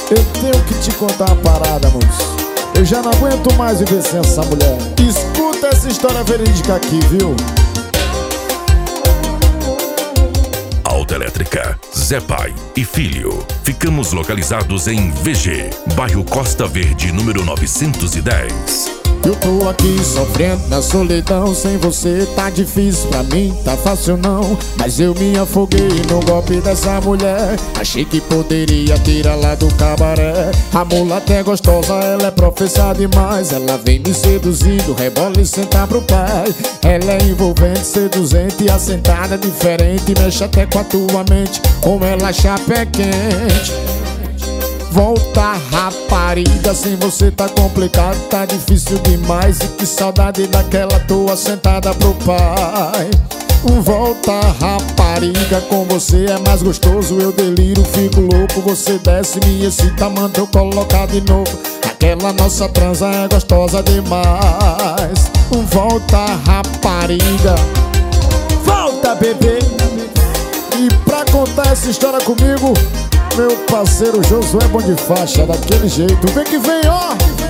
Eu tenho que te contar uma parada, moço. Eu já não aguento mais viver sem essa mulher. Escuta essa história verídica aqui, viu? Autoelétrica, Zé Pai e Filho. Ficamos localizados em VG, bairro Costa Verde, número 910. Eu tô aqui sofrendo na solidão. Sem você tá difícil pra mim, tá fácil não. Mas eu me afoguei no golpe dessa mulher. Achei que poderia tirá-la do cabaré. A mulata é gostosa, ela é professa demais. Ela vem me seduzindo, rebola e senta pro pai. Ela é envolvente, seduzente e assentada diferente. Mexe até com a tua mente, como ela chapa é quente. Volta, rapariga, sem você tá complicado, tá difícil demais. E que saudade daquela tua sentada pro pai. Volta, rapariga, com você é mais gostoso. Eu deliro, fico louco, você desce, me excita, manda eu colocar de novo. Aquela nossa transa é gostosa demais. Volta, rapariga, volta, bebê. E pra contar essa história comigo, meu parceiro Josué Bom de Faixa, daquele jeito. Vem que vem, ó!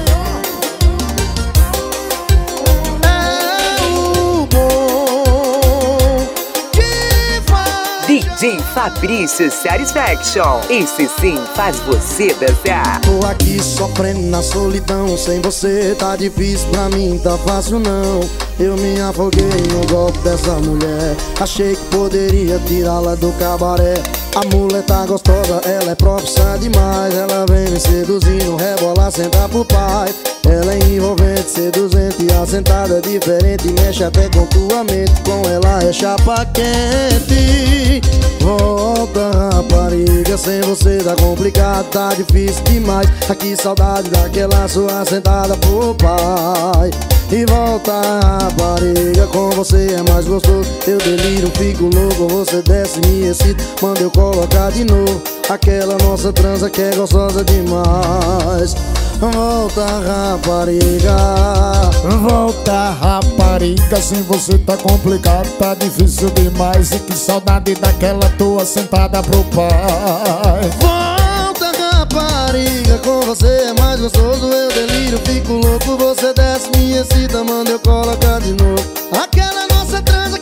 É o Bom de Faixa. DJ Fabrício Satisfaction. Esse sim faz você dançar. Tô aqui sofrendo na solidão. Sem você tá difícil pra mim, tá fácil não. Eu me afoguei no golpe dessa mulher. Achei que poderia tirá-la do cabaré. A mulher tá gostosa, ela é profissa demais. Ela vem me seduzindo, rebola, senta pro pai. Ela é envolvente, seduzente, assentada diferente. Mexe até com tua mente, com ela é chapa quente. Volta, rapariga, sem você tá complicado, tá difícil demais. Aqui saudade daquela sua sentada pro pai. E volta, rapariga, com você é mais gostoso. Eu deliro, fico louco, você desce, me excita, manda eu colocar de novo. Aquela nossa transa que é gostosa demais. Volta, rapariga, volta, rapariga, sem você tá complicado, tá difícil demais. E que saudade daquela tua sentada pro pai. Volta, rapariga, com você é mais gostoso. Eu deliro, fico louco, você desce, me excita, manda eu colocar de novo. Aquela nossa transa